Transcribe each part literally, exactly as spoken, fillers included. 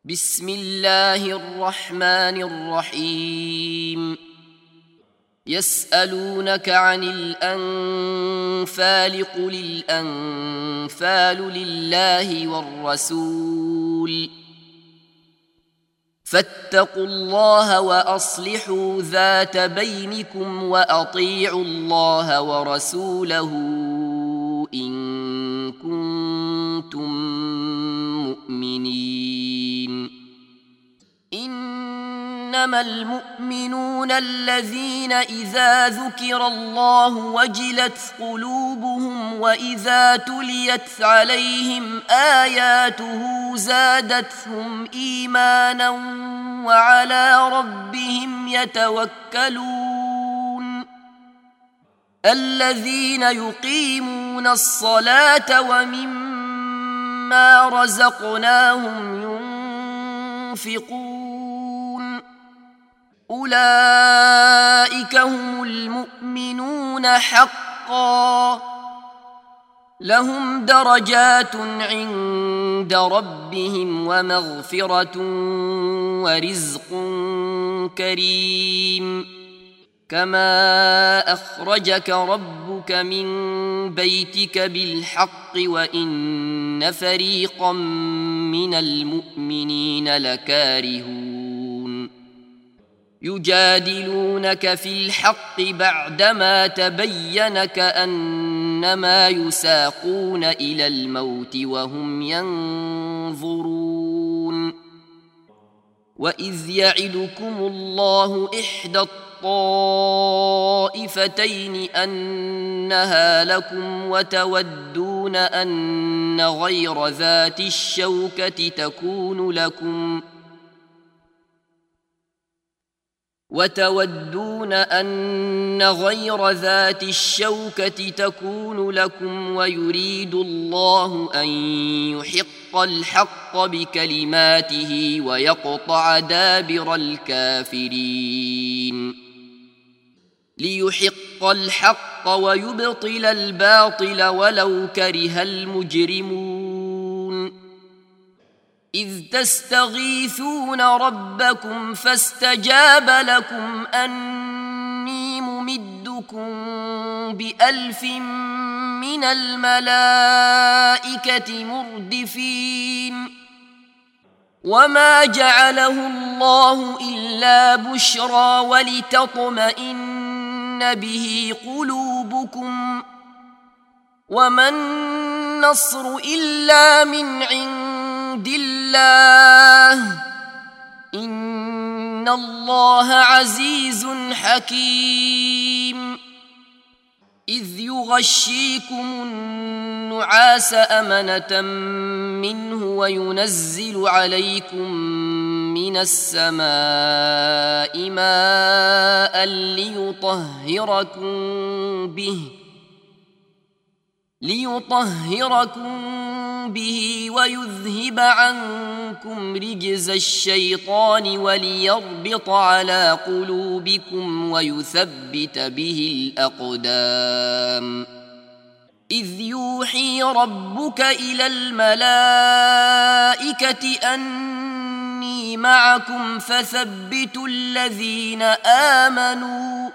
بسم الله الرحمن الرحيم يسألونك عن الأنفال قل الأنفال لله والرسول فاتقوا الله وأصلحوا ذات بينكم وأطيعوا الله ورسوله إن كنتم مؤمنين إنما المؤمنون الذين إذا ذكر الله وجلت قلوبهم وإذا تليت عليهم آياته زادتهم إيمانا وعلى ربهم يتوكلون الذين يقيمون الصلاة ومما رزقناهم ينفقون أولئك هم المؤمنون حقا لهم درجات عند ربهم ومغفرة ورزق كريم كما أخرجك ربك من بيتك بالحق وإن فريقا من المؤمنين لكارهون يجادلونك في الحق بعدما تبين كأنما يساقون إلى الموت وهم ينظرون وإذ يعدكم الله إحدى الطائفتين أنها لكم وتودون أن غير ذات الشوكة تكون لكم وتودون أن غير ذات الشوكة تكون لكم ويريد الله أن يحق الحق بكلماته ويقطع دابر الكافرين ليحق الحق ويبطل الباطل ولو كره المجرمون إذ تستغيثون ربكم فاستجاب لكم أني ممدكم بألف من الملائكة مردفين وما جعله الله إلا بشرى ولتطمئن به قلوبكم وما النصر إلا من عند الله إن الله عزيز حكيم إذ يغشيكم النعاس أمنة منه وينزل عليكم من السماء ماء ليطهركم به ليطهركم به ويذهب عنكم رجز الشيطان وليربط على قلوبكم ويثبت به الأقدام إذ يوحي ربك إلى الملائكة أني معكم فثبتوا الذين آمنوا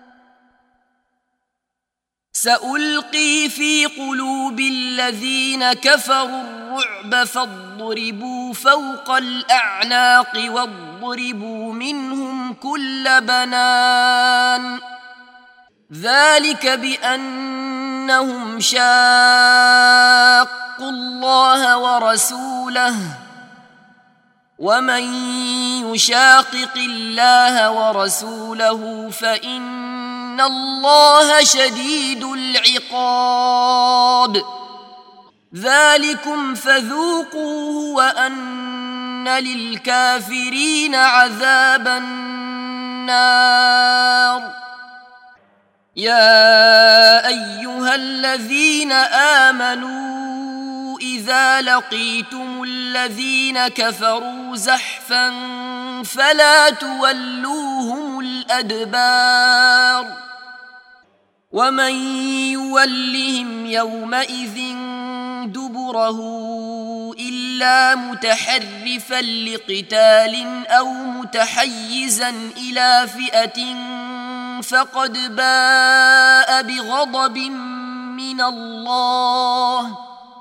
سألقي في قلوب الذين كفروا الرعب فاضربوا فوق الأعناق واضربوا منهم كل بنان ذلك بأنهم شاقوا الله ورسوله ومن يشاقق الله ورسوله فإن إن الله شديد العقاب ذلكم فذوقوه وأن للكافرين عذاب النار يا أيها الذين آمنوا إذا لقيتم الذين كفروا زحفا فلا تولوهم الأدبار ومن يولهم يومئذ دبره إلا إلا متحرفا لقتال أو متحيزا إلى فئة فقد باء بغضب من الله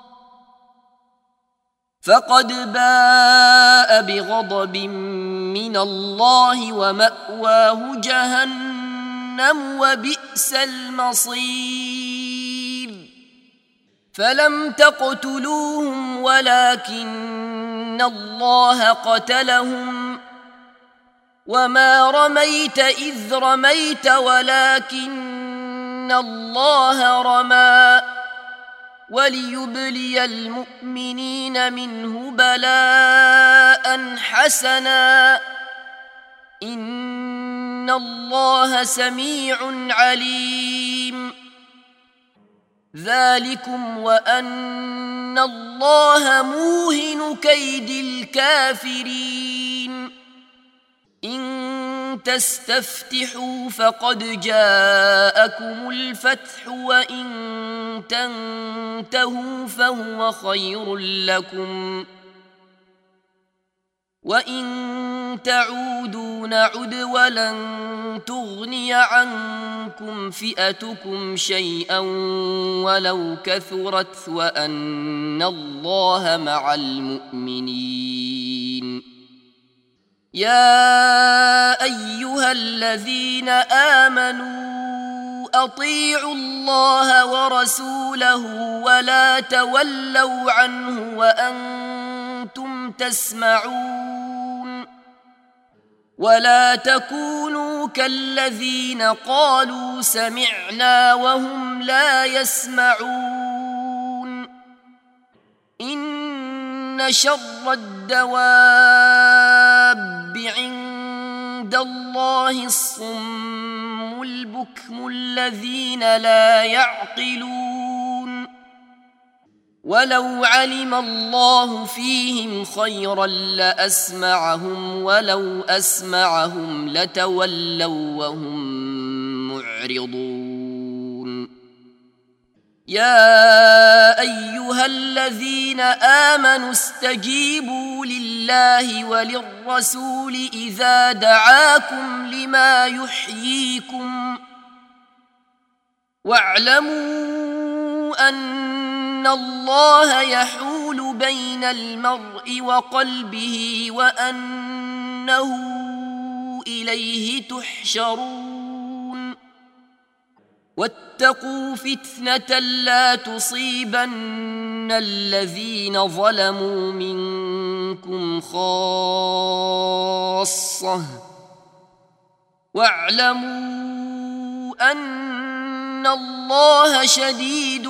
فقد باء بغضب من الله ومأواه جهنم وبئس المصير فلم تقتلوهم ولكن الله قتلهم وما رميت إذ رميت ولكن الله رمى وليبلي المؤمنين منه بلاء حسنا إن الله سميع عليم ذلكم وأن الله موهن كيد الكافرين إن تستفتحوا فقد جاءكم الفتح وإن تنتهوا فهو خير لكم وإن تعودوا نعد ولن تغني عنكم فئتكم شيئا ولو كثرت وأن الله مع المؤمنين يا أيها الذين آمنوا أطيعوا الله ورسوله ولا تولوا عنه وأنتم تسمعون ولا تكونوا كالذين قالوا سمعنا وهم لا يسمعون إن شر الدواب عند الله الصم البكم الذين لا يعقلون ولو علم الله فيهم خيرا لأسمعهم ولو أسمعهم لتولوا وهم معرضون يا أيها الذين آمنوا استجيبوا لله وللرسول إذا دعاكم لما يحييكم واعلموا أن الله يحول بين المرء وقلبه وأنه إليه تحشرون واتقوا فتنة لا تصيبن الذين ظلموا منكم خاصة واعلموا أن الله شديد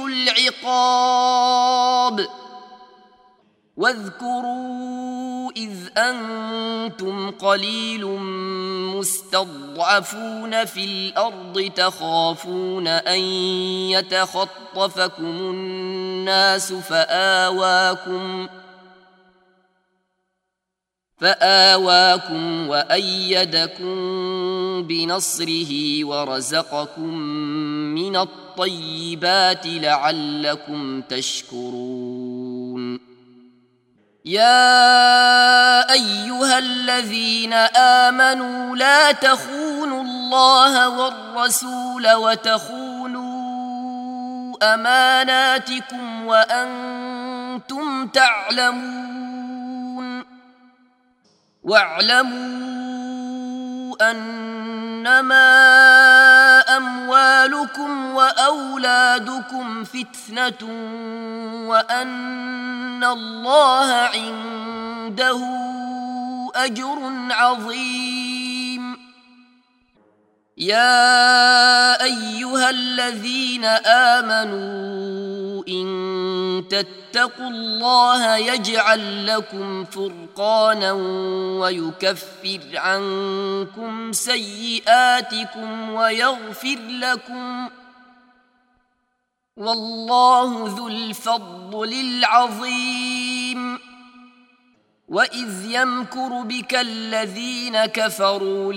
العقاب واذكروا إذ أنتم قليل مستضعفون في الأرض تخافون أن يتخطفكم الناس فآواكم فآواكم وأيدكم بنصره ورزقكم من الطيبات لعلكم تشكرون يا أيها الذين آمنوا لا تخونوا الله والرسول وتخونوا أماناتكم وأنتم تعلمون واعلموا أنما أموالكم وأولادكم فتنة وأن الله عنده أجر عظيم يا أيها الذين آمنوا إن تتقوا الله يجعل لكم فرقانا ويكفر عنكم سيئاتكم ويغفر لكم والله ذو الفضل العظيم وإذ يمكر بك الذين كفروا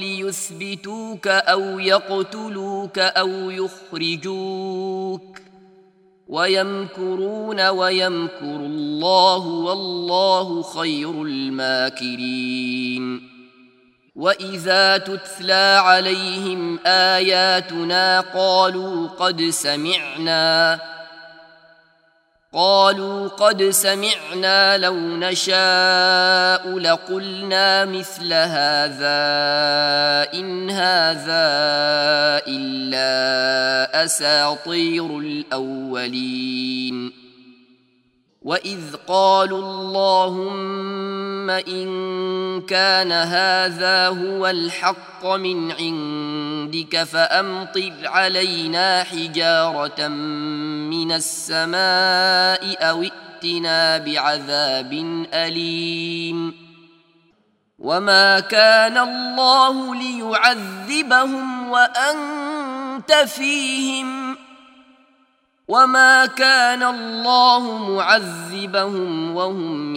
ليثبتوك أو يقتلوك أو يخرجوك ويمكرون ويمكر الله والله خير الماكرين وإذا تتلى عليهم آياتنا قالوا قد سمعنا قالوا قد سمعنا لو نشاء لقلنا مثل هذا إن هذا إلا أساطير الأولين وإذ قالوا اللهم إن كان هذا هو الحق من عندك فأمطر علينا حجارة من السماء أو ائتنا بعذاب أليم وما كان الله ليعذبهم وأنت فيهم وما كان الله معذبهم وهم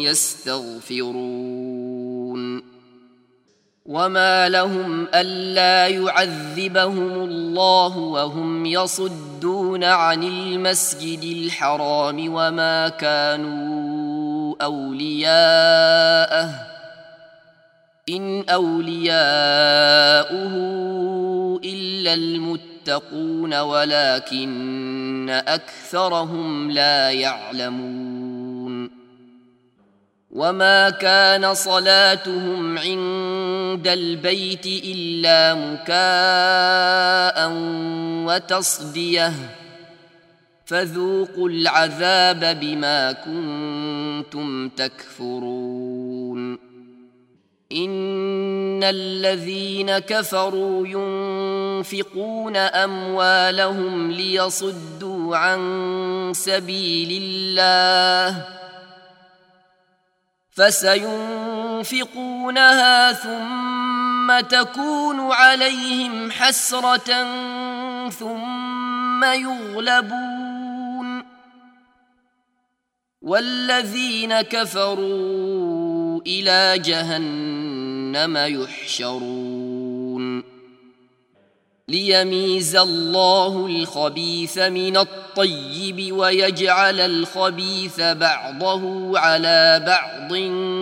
يستغفرون وما لهم ألا يعذبهم الله وهم يصدون عن المسجد الحرام وما كانوا أولياءه إن أولياؤه إلا المتقون ولكن أكثرهم لا يعلمون وما كان صلاتهم عند البيت إلا مكاء وتصدية فذوقوا العذاب بما كنتم تكفرون إن الذين كفروا ينفقون أموالهم ليصدوا عن سبيل الله فسينفقونها ثم تكون عليهم حسرة ثم يغلبون والذين كفروا إلى جهنم يحشرون ليميز الله الخبيث من الطيب ويجعل الخبيث بعضه على بعض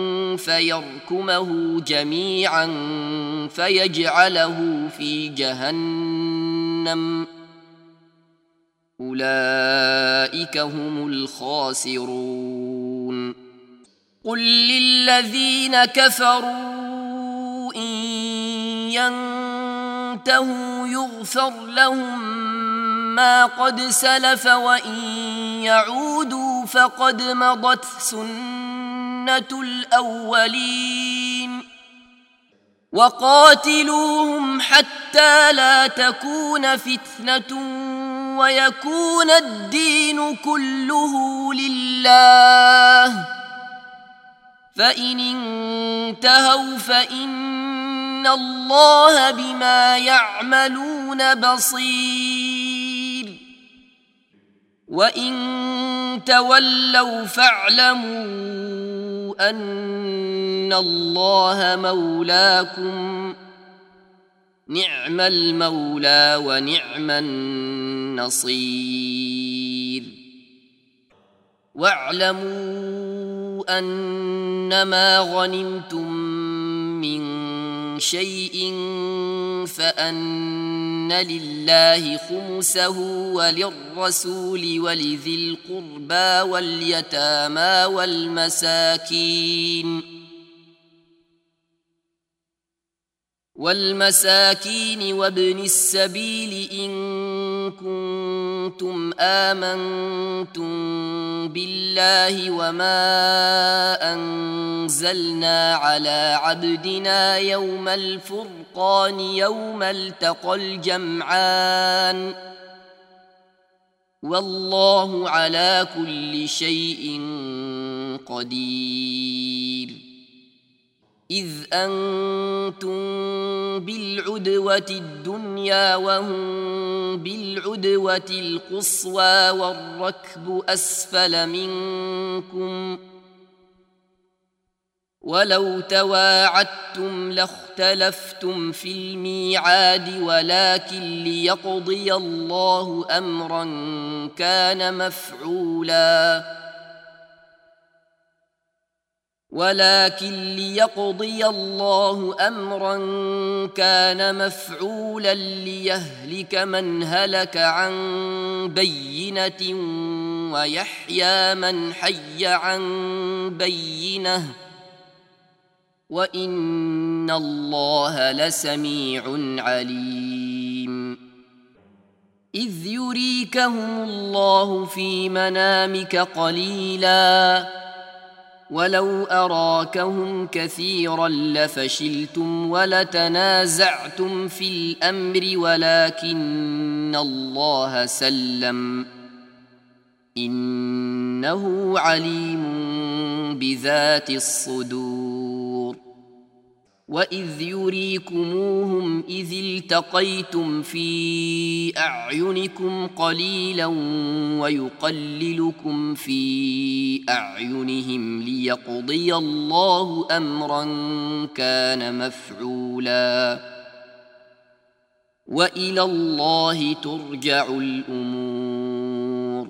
فيركمه جميعا فيجعله في جهنم أولئك هم الخاسرون قل للذين كفروا إن ينتهوا يغفر لهم ما قد سلف وإن يعودوا فقد مضت سنة الأولين وقاتلوهم حتى لا تكون فتنة ويكون الدين كله لله فإن انتهوا فإن الله بما يعملون بصير وإن تولوا فاعلموا أن الله مولاكم نعم المولى ونعم النصير واعلموا أنما غنمتم من شيء فأن لله خمسه وللرسول ولذي القربى واليتامى والمساكين والمساكين وابن السبيل إن كنتم آمنتم بالله وما أنزلنا على عبدنا يوم الفرقان يوم التقى الجمعان والله على كل شيء قدير إذ أنتم بالعدوة الدنيا وهم بالعدوة القصوى والركب أسفل منكم ولو تواعدتم لاختلفتم في الميعاد ولكن ليقضي الله أمرا كان مفعولا ولكن ليقضي الله أمرا كان مفعولا ليهلك من هلك عن بينة ويحيى من حي عن بينة وإن الله لسميع عليم إذ يريكهم الله في منامك قليلا ولو أراكهم كثيرا لفشلتم ولتنازعتم في الأمر ولكن الله سلم إنه عليم بذات الصدور وإذ يريكموهم إذ التقيتم في أعينكم قليلا ويقللكم في أعينهم ليقضي الله أمرا كان مفعولا وإلى الله ترجع الأمور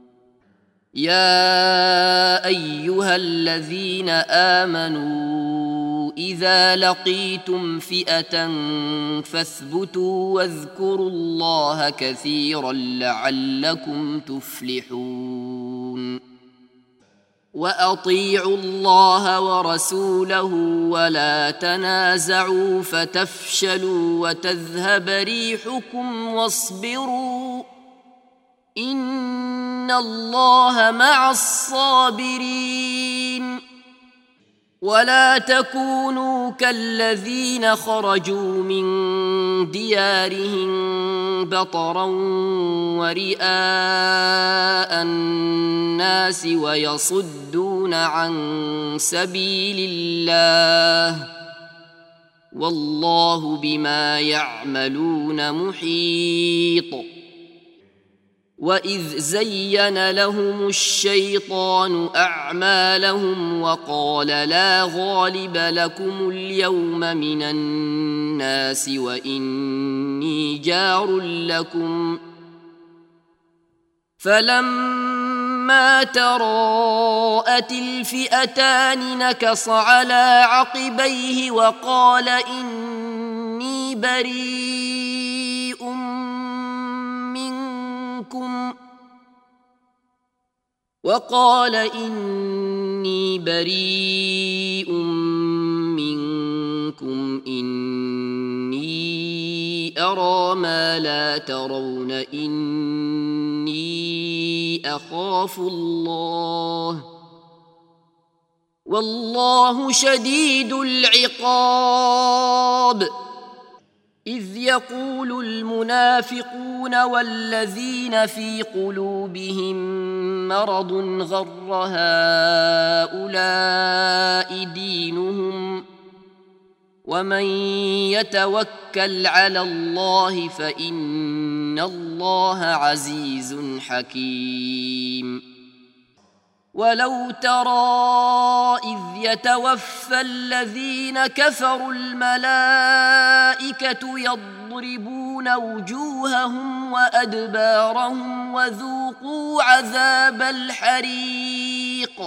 يا أيها الذين آمنوا إذا لقيتم فئة فاثبتوا واذكروا الله كثيرا لعلكم تفلحون وأطيعوا الله ورسوله ولا تنازعوا فتفشلوا وتذهب ريحكم واصبروا إن الله مع الصابرين ولا تكونوا كالذين خرجوا من ديارهم بطرا ورئاء الناس ويصدون عن سبيل الله والله بما يعملون محيط وإذ زين لهم الشيطان أعمالهم وقال لا غالب لكم اليوم من الناس وإني جار لكم فلما تراءت الفئتان نكص على عقبيه وقال إني بريء منكم وقال إني بريء منكم إني أرى ما لا ترون إني أخاف الله والله شديد العقاب إذ يقول المنافقون والذين في قلوبهم مرض غر هؤلاء دينهم ومن يتوكل على الله فإن الله عزيز حكيم ولو ترى إذ يتوفى الذين كفروا الملائكة يضربون وجوههم وأدبارهم وذوقوا عذاب الحريق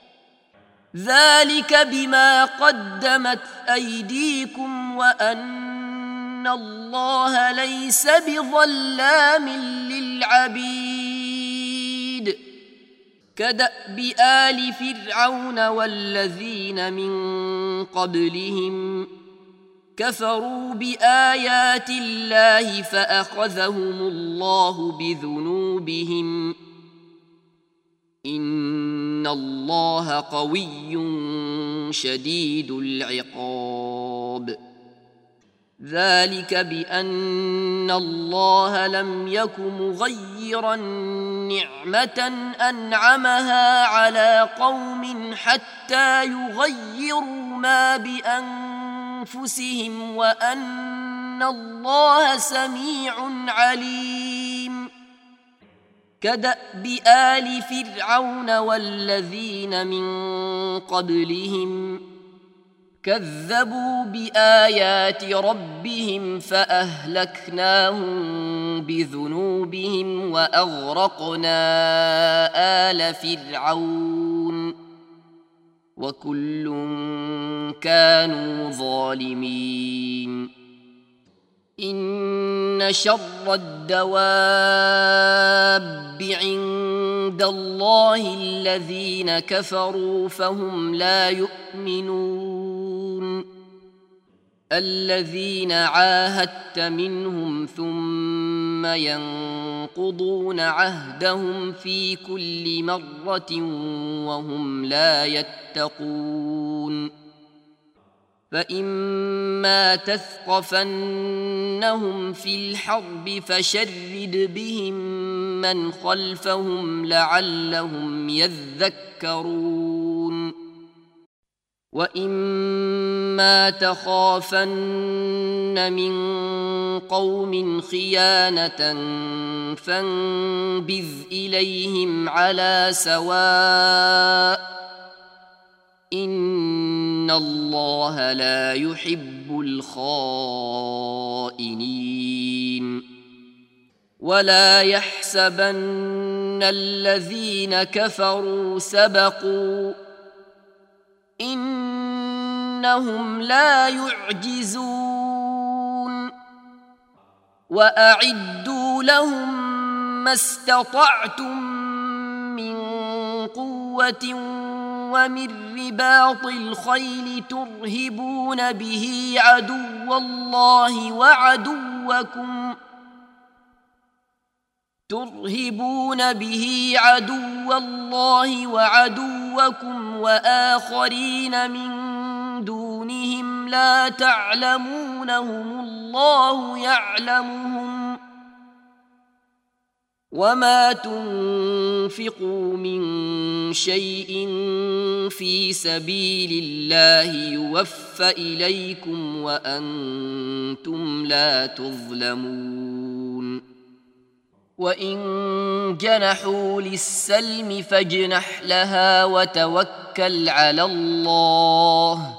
ذلك بما قدمت أيديكم وأن الله ليس بظلام للعبيد كدأب آل فرعون والذين من قبلهم كفروا بآيات الله فأخذهم الله بذنوبهم إن الله قوي شديد العقاب ذلك بأن الله لم يك مغيرا نعمة أنعمها على قوم حتى يغيروا ما بأنفسهم وأن الله سميع عليم كدأب آل فرعون والذين من قبلهم كذبوا بآيات ربهم فأهلكناهم بذنوبهم وأغرقنا آل فرعون وكل كانوا ظالمين إن شر الدواب عند الله الذين كفروا فهم لا يؤمنون الذين عاهدت منهم ثم ينقضون عهدهم في كل مرة وهم لا يتقون فإما تثقفنهم في الحرب فشرد بهم من خلفهم لعلهم يذكرون وإما تخافن من قوم خيانة فانبذ إليهم على سواء إن الله لا يحب الخائنين ولا يحسبن الذين كفروا سبقوا إنهم لا يعجزون وأعدوا لهم ما استطعتم من قوة ومن رباط الخيل ترهبون به عدو الله وعدوكم ترهبون به عدو الله وعدوكم وآخرين من دونهم لا تعلمونهم الله يعلمهم وما تنفقوا من شيء في سبيل الله يوفى إليكم وأنتم لا تظلمون وإن جنحوا للسلم فاجنح لها وتوكل على الله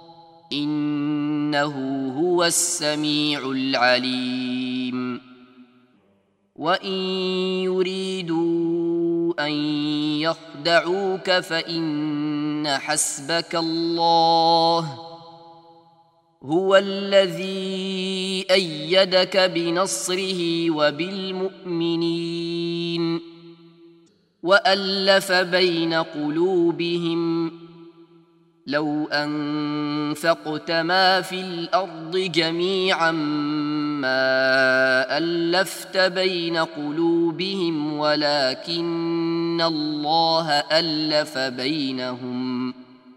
إنه هو السميع العليم وإن يريدوا أن يخدعوك فإن حسبك الله هو الذي أيدك بنصره وبالمؤمنين وألف بين قلوبهم لو أنفقت ما في الأرض جميعا ما ألفت بين قلوبهم ولكن الله ألف بينهم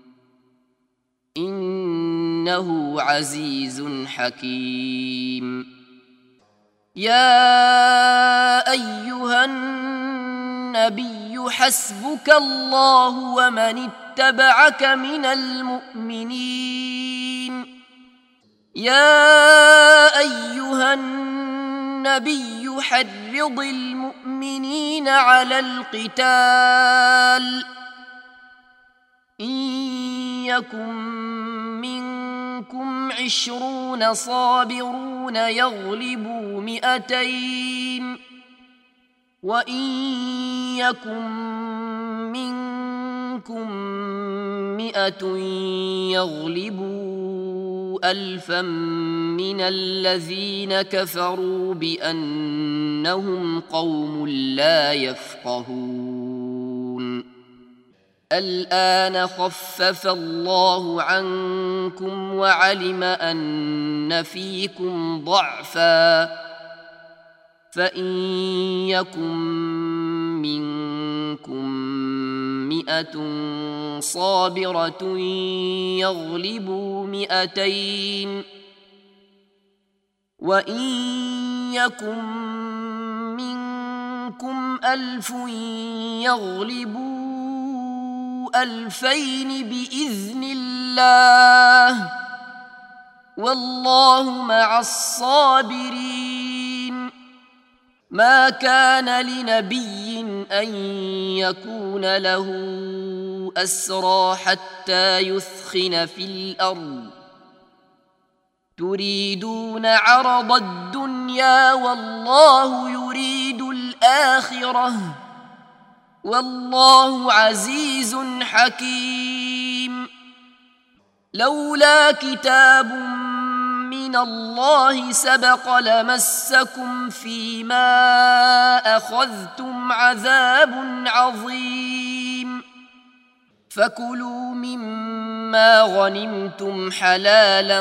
إنه عزيز حكيم يا أيها النبي حسبك الله ومن اتبعك من المؤمنين يا أيها النبي حرض المؤمنين على القتال إن يكن منكم عشرون صابرون يغلبوا مئتين وإن يكن منكم مئة يغلبوا ألفا من الذين كفروا بأنهم قوم لا يفقهون الآن خفف الله عنكم وعلم أن فيكم ضعفا فإن يكن منكم مئة صابرة يغلبوا مئتين وإن يكن منكم ألف يغلبوا ألفين بإذن الله والله مع الصابرين ما كان لنبي أن يكون له أسرى حتى يثخن في الأرض تريدون عرض الدنيا والله يريد الآخرة والله عزيز حكيم. لولا كتاب من الله سبق لمسكم فيما أخذتم عذاب عظيم. فكلوا مما غنمتم حلالا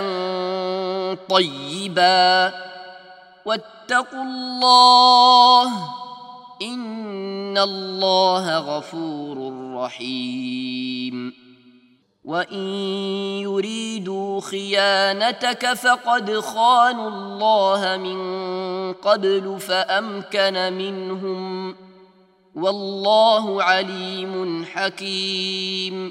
طيبا واتقوا الله إن الله غفور رحيم. وإن يريدوا خيانتك فقد خانوا الله من قبل فأمكن منهم والله عليم حكيم.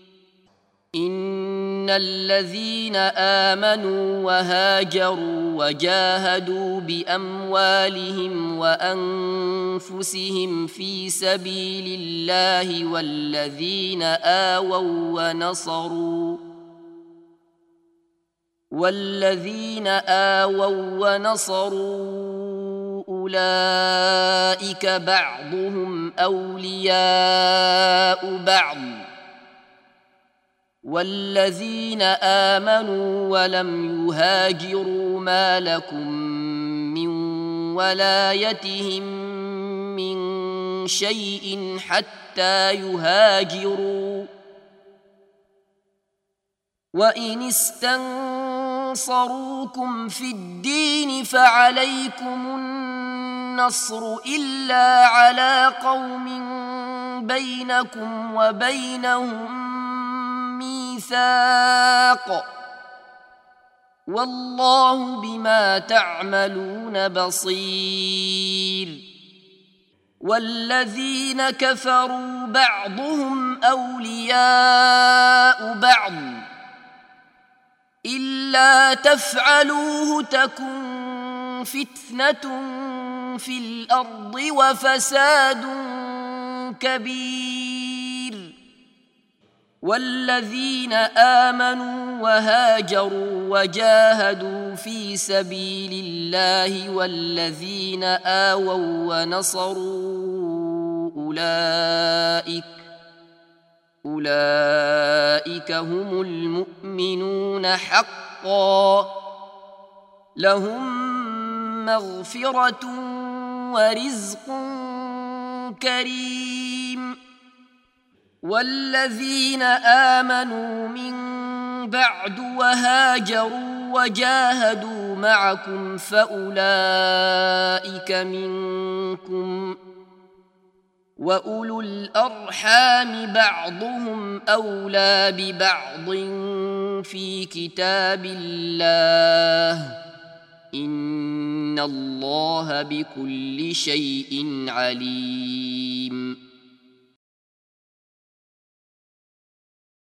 إن الذين آمنوا وهاجروا وجاهدوا بأموالهم وأنفسهم في سبيل الله والذين آووا ونصروا والذين آووا ونصروا أولئك بعضهم أولياء بعض والذين آمنوا ولم يهاجروا ما لكم من ولايتهم من شيء حتى يهاجروا وإن استنصروكم في الدين فعليكم النصر إلا على قوم بينكم وبينهم ميثاق والله بما تعملون بصير. والذين كفروا بعضهم أولياء بعض إلا تفعلوه تكن فتنة في الأرض وفساد كبير. والذين آمنوا وهاجروا وجاهدوا في سبيل الله والذين آووا ونصروا أولئك أولئك هم المؤمنون حقا لهم مغفرة ورزق كريم. والذين آمنوا من بعد وهاجروا وجاهدوا معكم فأولئك منكم وأولو الأرحام بعضهم أولى ببعض في كتاب الله إن الله بكل شيء عليم.